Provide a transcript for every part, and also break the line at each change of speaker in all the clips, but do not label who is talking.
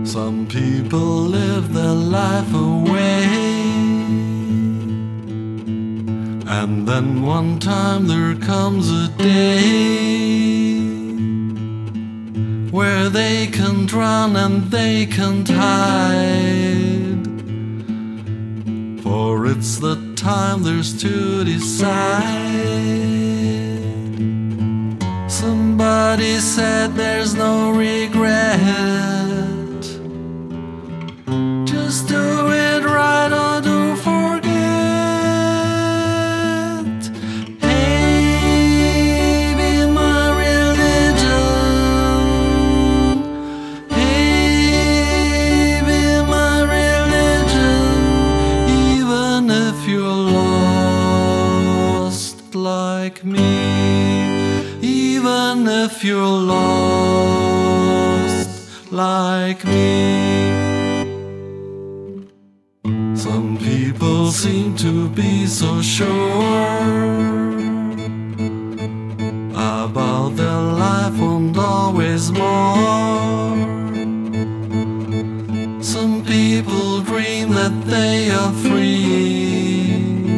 Some people live their life away, and then one time there comes a day where they can't run and they can't hide, for it's the time there's to decide. Somebody said there's no regret, just do it right or don't forget. Hey, be my religion. Hey, be my religion. Even if you're lost like me, even if you're lost like me. Some people seem to be so sure about their life and always more. Some people dream that they are free.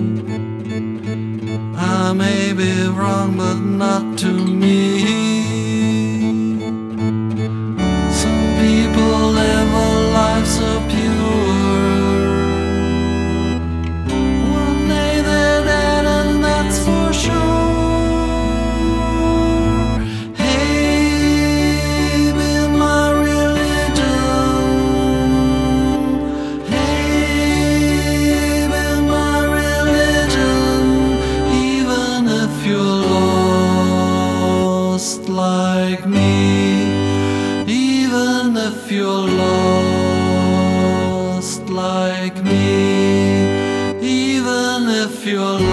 I may be wrong, but not to me. Some people live a life so pure, one day they're dead and that's for sure. Hey, be my religion. Hey, be my religion. Even if you're lost like me, even if you're lost like me, even if you're